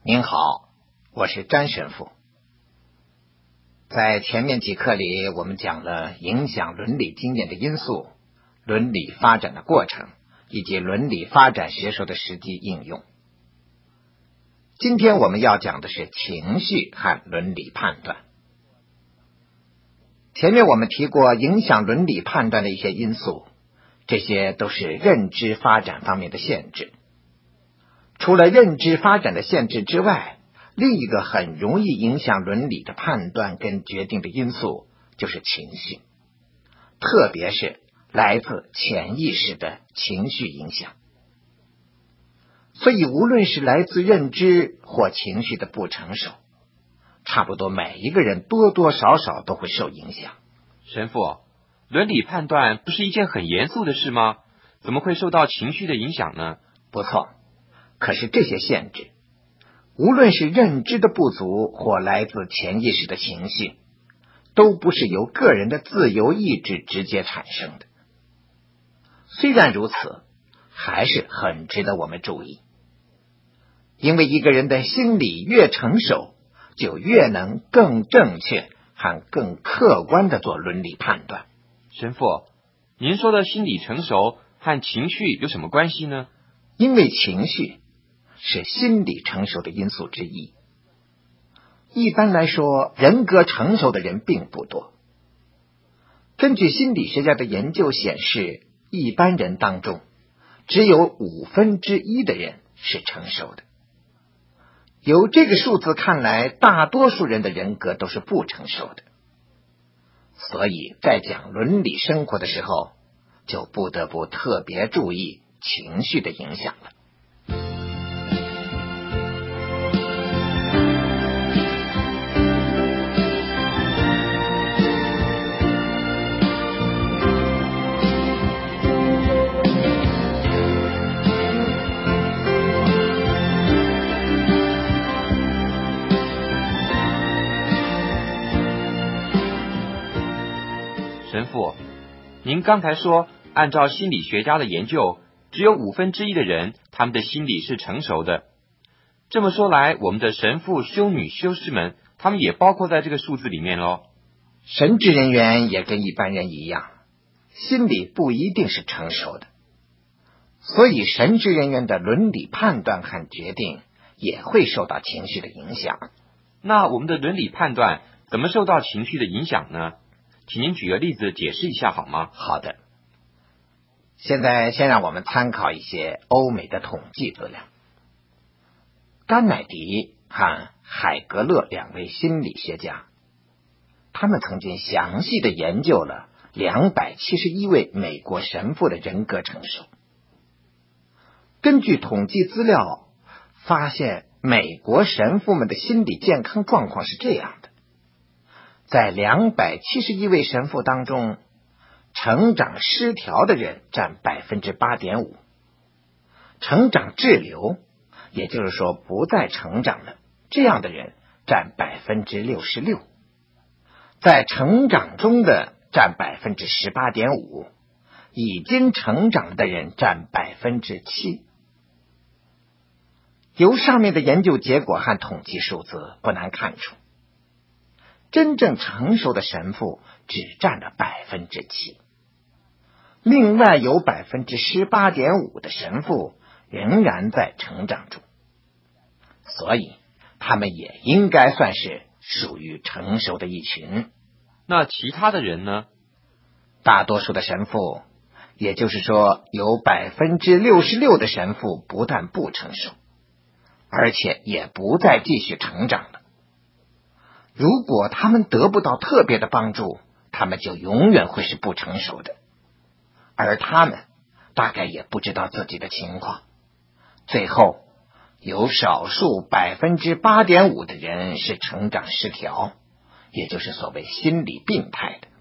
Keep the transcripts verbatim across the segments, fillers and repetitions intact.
您好，我是詹神父。在前面几课里，我们讲了影响伦理经验的因素、伦理发展的过程，以及伦理发展学说的实际应用。今天我们要讲的是情绪和伦理判断。前面我们提过影响伦理判断的一些因素，这些都是认知发展方面的限制。除了认知发展的限制之外，另一个很容易影响伦理的判断跟决定的因素就是情绪，特别是来自潜意识的情绪影响。所以无论是来自认知或情绪的不成熟，差不多每一个人多多少少都会受影响。 神父，伦理判断不是一件很严肃的事吗？怎么会受到情绪的影响呢？ 不错，可是这些限制，无论是认知的不足或来自潜意识的情绪，都不是由个人的自由意志直接产生的。虽然如此，还是很值得我们注意。因为一个人的心理越成熟，就越能更正确和更客观地做伦理判断。 神父，您说的心理成熟和情绪有什么关系呢？ 因为情绪是心理成熟的因素之一。一般来说，人格成熟的人并不多。根据心理学家的研究显示，一般人当中只有五分之一的人是成熟的。由这个数字看来，大多数人的人格都是不成熟的。所以在讲伦理生活的时候，就不得不特别注意情绪的影响了。 神父，您刚才说，按照心理学家的研究，只有五分之一的人，他们的心理是成熟的。这么说来，我们的神父、修女、修士们，他们也包括在这个数字里面咯。 神职人员也跟一般人一样，心理不一定是成熟的，所以神职人员的伦理判断和决定也会受到情绪的影响。 那我们的伦理判断怎么受到情绪的影响呢？请您举个例子解释一下好吗？ 好的，现在先让我们参考一些欧美的统计资料。甘乃迪和海格勒两位心理学家，他们曾经详细的研究了两百七十一位美国神父的人格成熟。根据统计资料发现，美国神父们的心理健康状况是这样的：在两百七十一位神父当中，成长失调的人占 百分之八点五， 成长滞留，也就是说不再成长了，这样的人占 百分之六十六， 在成长中的占 百分之十八点五， 已经成长的人占 百分之七。 由上面的研究结果和统计数字不难看出，真正成熟的神父只占了 百分之七， 另外有 百分之十八点五 的神父仍然在成长中，所以他们也应该算是属于成熟的一群。 那其他的人呢？ 大多数的神父，也就是说有 百分之六十六 的神父不但不成熟，而且也不再继续成长了。如果他们得不到特别的帮助，他们就永远会是不成熟的，而他们大概也不知道自己的情况。最后有少数 百分之八点五 的人是成长失调，也就是所谓心理病态的。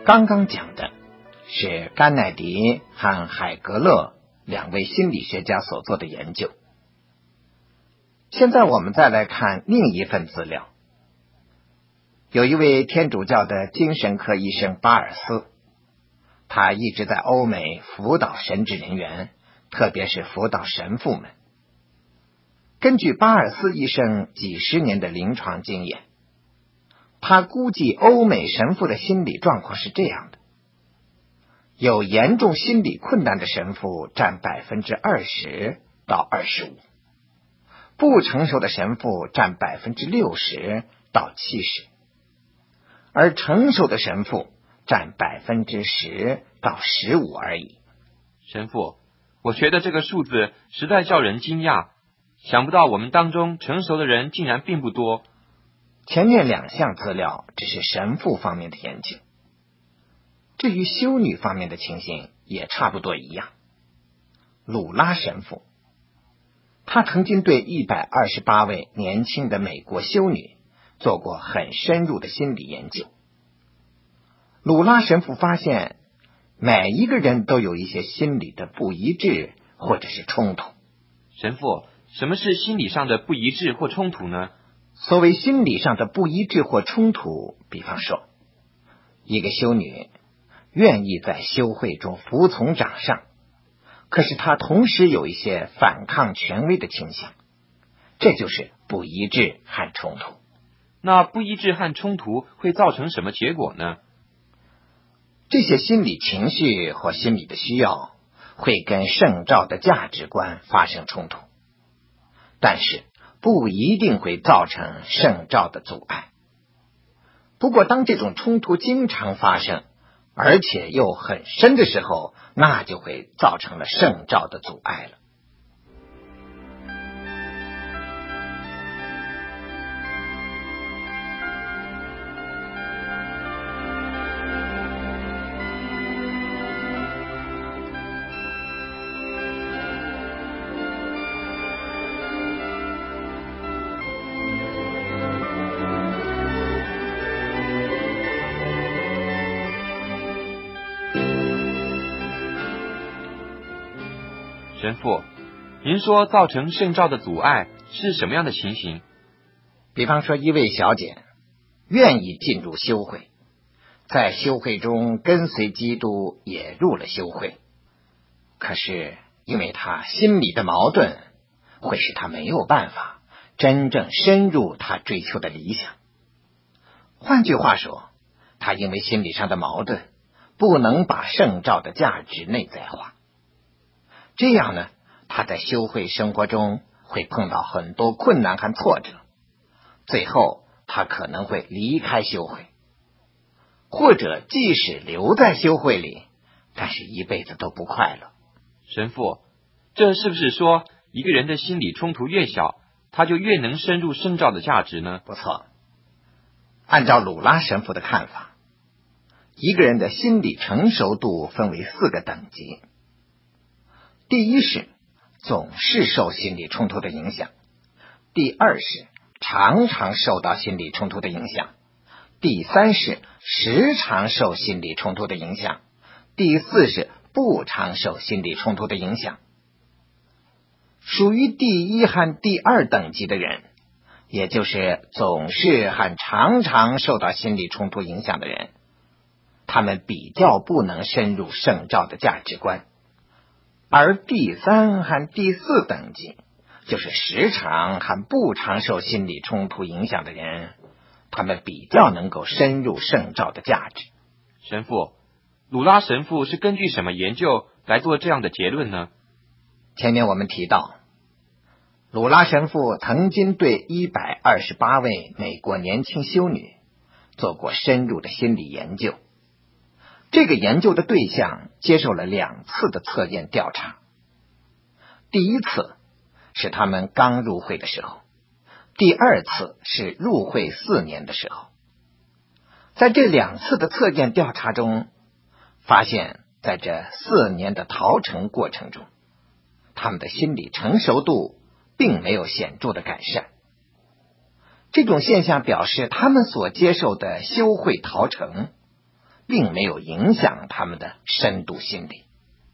刚刚讲的是甘乃迪和海格勒两位心理学家所做的研究。现在我们再来看另一份资料。有一位天主教的精神科医生巴尔斯，他一直在欧美辅导神职人员，特别是辅导神父们。根据巴尔斯医生几十年的临床经验，他估计欧美神父的心理状况是这样的：有严重心理困难的神父占百分之二十到二十五，不成熟的神父占百分之六十到七十，而成熟的神父占百分之十到十五而已。 神父，我觉得这个数字实在叫人惊讶，想不到我们当中成熟的人竟然并不多。 前面两项资料只是神父方面的研究，至于修女方面的情形也差不多一样。鲁拉神父，他曾经对一百二十八位年轻的美国修女做过很深入的心理研究。鲁拉神父发现，每一个人都有一些心理的不一致或者是冲突。 神父，什么是心理上的不一致或冲突呢？ 所谓心理上的不一致或冲突，比方说，一个修女愿意在修会中服从长上，可是她同时有一些反抗权威的倾向，这就是不一致和冲突。 那不一致和冲突会造成什么结果呢？ 这些心理情绪或心理的需要会跟圣召的价值观发生冲突，但是不一定会造成圣召的阻碍。不过当这种冲突经常发生，而且又很深的时候，那就会造成了圣召的阻碍了。 神父，您说造成圣召的阻碍是什么样的情形？ 比方说，一位小姐愿意进入修会，在修会中跟随基督，也入了修会，可是因为她心里的矛盾，会使她没有办法真正深入她追求的理想。换句话说，她因为心理上的矛盾，不能把圣召的价值内在化。这样呢，他在修会生活中会碰到很多困难和挫折，最后他可能会离开修会，或者即使留在修会里，但是一辈子都不快乐。 神父，这是不是说一个人的心理冲突越小，他就越能深入圣召的价值呢？ 不错，按照鲁拉神父的看法，一个人的心理成熟度分为四个等级。第一是总是受心理冲突的影响，第二是常常受到心理冲突的影响，第三是时常受心理冲突的影响，第四是不常受心理冲突的影响。属于第一和第二等级的人，也就是总是和常常受到心理冲突影响的人，他们比较不能深入圣召的价值观。而第三和第四等级，就是时常和不常受心理冲突影响的人，他们比较能够深入圣召的价值。 神父，鲁拉神父是根据什么研究来做这样的结论呢？ 前面我们提到，鲁拉神父曾经对一百二十八位美国年轻修女做过深入的心理研究。这个研究的对象接受了两次的测验调查，第一次是他们刚入会的时候，第二次是入会四年的时候。在这两次的测验调查中，发现在这四年的陶成过程中，他们的心理成熟度并没有显著的改善。这种现象表示他们所接受的修会陶成并没有影响他们的深度心理。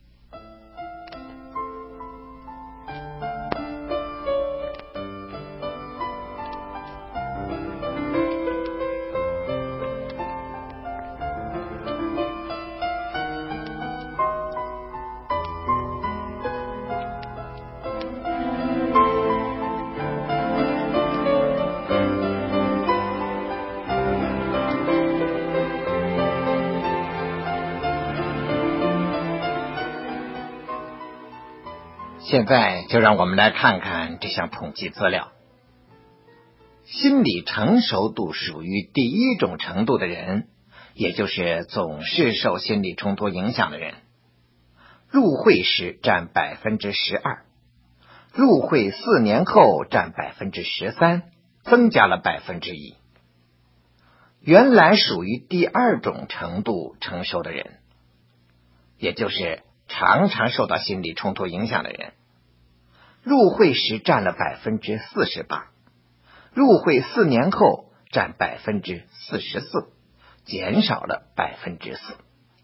现在就让我们来看看这项统计资料。心理成熟度属于第一种程度的人，也就是总是受心理冲突影响的人，入会时占百分之十二，入会四年后占百分之十三，增加了百分之一。原来属于第二种程度成熟的人，也就是常常受到心理冲突影响的人，入会时占了百分之四十八，入会四年后占百分之四十四，减少了百分之四。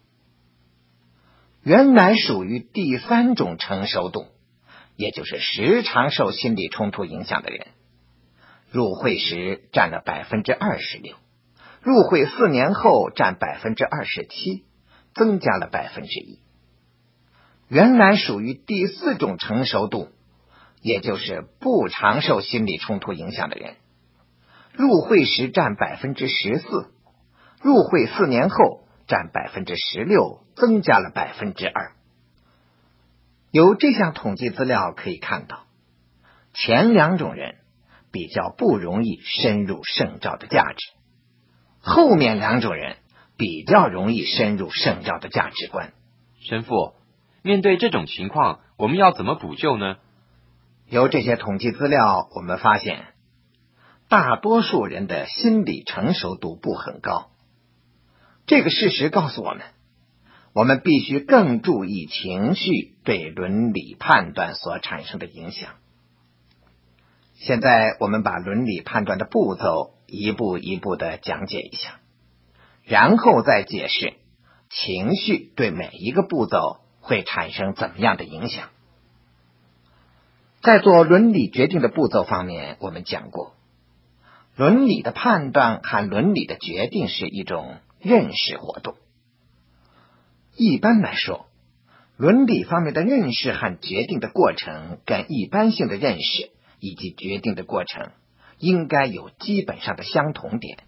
原来属于第三种成熟度，也就是时常受心理冲突影响的人，入会时占了百分之二十六，入会四年后占百分之二十七，增加了百分之一。原来属于第四种成熟度，也就是不常受心理冲突影响的人，入会时占百分之十四，入会四年后占百分之十六，增加了百分之二。由这项统计资料可以看到，前两种人比较不容易深入圣召的价值，后面两种人比较容易深入圣召的价值观。 神父，面对这种情况，我们要怎么补救呢？ 由这些统计资料，我们发现大多数人的心理成熟度不很高。这个事实告诉我们，我们必须更注意情绪对伦理判断所产生的影响。现在我们把伦理判断的步骤一步一步地讲解一下，然后再解释情绪对每一个步骤会产生怎么样的影响。在做伦理决定的步骤方面，我们讲过，伦理的判断和伦理的决定是一种认识活动。一般来说，伦理方面的认识和决定的过程跟一般性的认识以及决定的过程应该有基本上的相同点。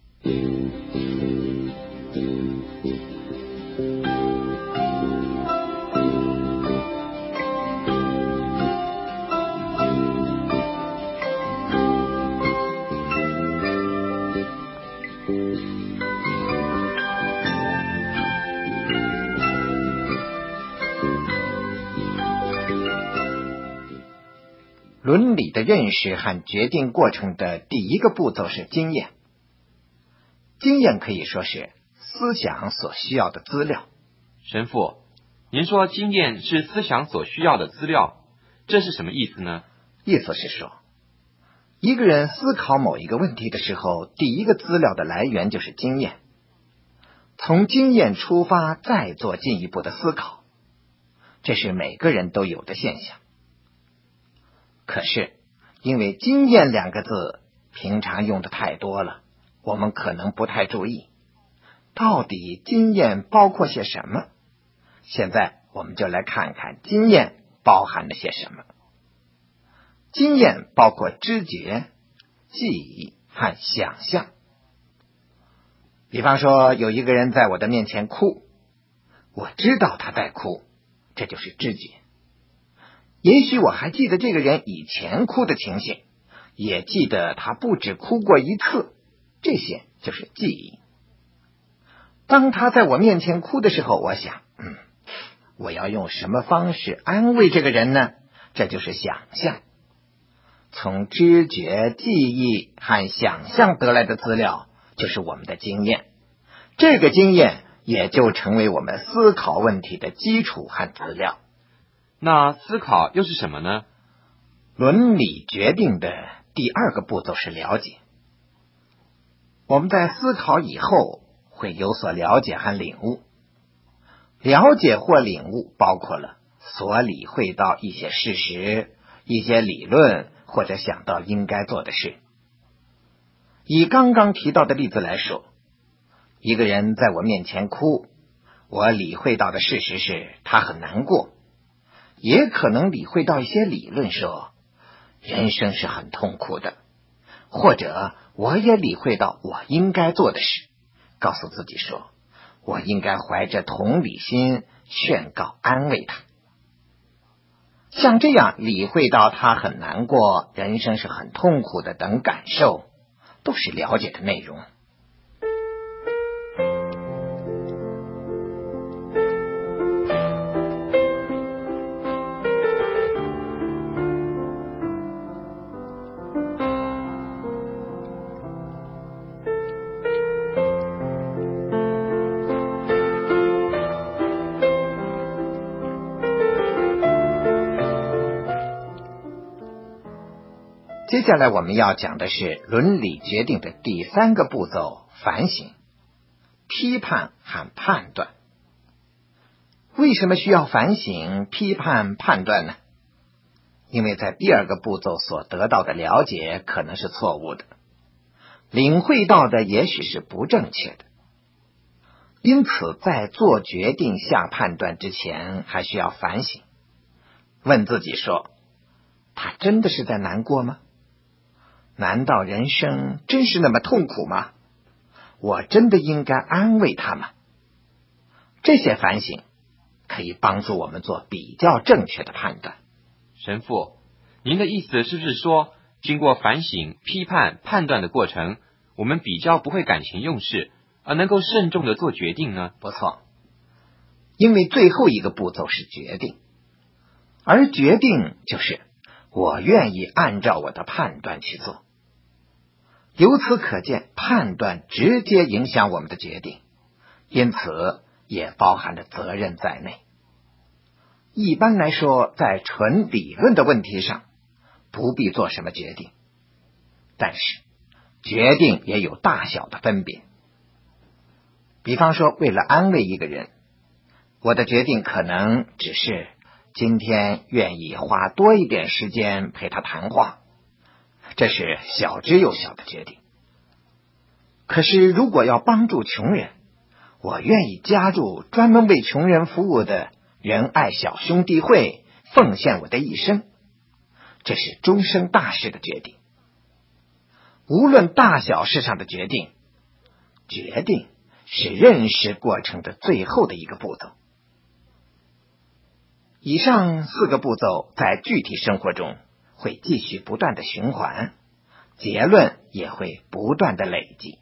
伦理的认识和决定过程的第一个步骤是经验。经验可以说是思想所需要的资料。 神父，您说经验是思想所需要的资料，这是什么意思呢？ 意思是说，一个人思考某一个问题的时候，第一个资料的来源就是经验，从经验出发再做进一步的思考，这是每个人都有的现象。可是因为经验两个字平常用的太多了，我们可能不太注意到底经验包括些什么。现在我们就来看看经验包含了些什么。经验包括知觉、记忆和想象。比方说，有一个人在我的面前哭，我知道他在哭，这就是知觉。也许我还记得这个人以前哭的情形，也记得他不止哭过一次，这些就是记忆。当他在我面前哭的时候，我想，嗯，我要用什么方式安慰这个人呢？这就是想象。从知觉、记忆和想象得来的资料，就是我们的经验。这个经验也就成为我们思考问题的基础和资料。 那思考又是什么呢？ 伦理决定的第二个步骤是了解。我们在思考以后， 会有所了解和领悟。了解或领悟包括了所理会到一些事实、一些理论，或者想到应该做的事。以刚刚提到的例子来说，一个人在我面前哭，我理会到的事实是他很难过，也可能理会到一些理论说人生是很痛苦的，或者我也理会到我应该做的事，告诉自己说我应该怀着同理心劝告安慰他。像这样理会到他很难过，人生是很痛苦的等感受，都是了解的内容。接下来我们要讲的是伦理决定的第三个步骤，反省、批判和判断。为什么需要反省、批判、判断呢？因为在第二个步骤所得到的了解可能是错误的，领会到的也许是不正确的。因此在做决定下判断之前，还需要反省，问自己说，他真的是在难过吗？难道人生真是那么痛苦吗？我真的应该安慰他吗？这些反省可以帮助我们做比较正确的判断。 神父，您的意思是不是说，经过反省、批判、判断的过程，我们比较不会感情用事，而能够慎重的做决定呢？ 不错，因为最后一个步骤是决定，而决定就是我愿意按照我的判断去做。由此可见，判断直接影响我们的决定，因此也包含着责任在内。一般来说，在纯理论的问题上，不必做什么决定，但是决定也有大小的分别。比方说，为了安慰一个人，我的决定可能只是今天愿意花多一点时间陪他谈话，这是小之又小的决定。可是如果要帮助穷人，我愿意加入专门为穷人服务的仁爱小兄弟会，奉献我的一生，这是终生大事的决定。无论大小事上的决定，决定是认识过程的最后的一个步骤。以上四个步骤在具体生活中会继续不断的循环，结论也会不断的累积。